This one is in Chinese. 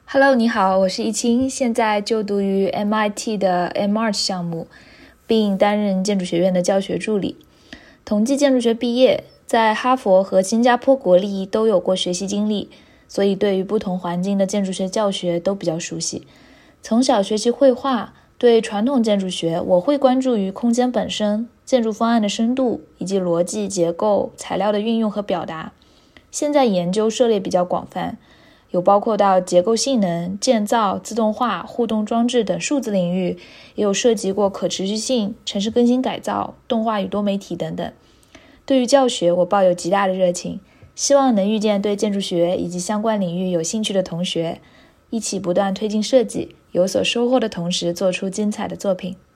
Hello，你好，我是易清，现在就读于 MIT 的 MArch 项目，并担任建筑学院的教学助理。统计建筑学毕业，在哈佛和新加坡国立都有过学习经历，所以对于不同环境的建筑学教学都比较熟悉。从小学习绘画，对传统建筑学我会关注于空间本身、建筑方案的深度以及逻辑、结构、材料的运用和表达。现在研究涉猎比较广泛，有包括到结构性能、建造、自动化、互动装置等数字领域，也有涉及过可持续性、城市更新改造、动画与多媒体等等。对于教学，我抱有极大的热情，希望能遇见对建筑学以及相关领域有兴趣的同学，一起不断推进设计，有所收获的同时做出精彩的作品。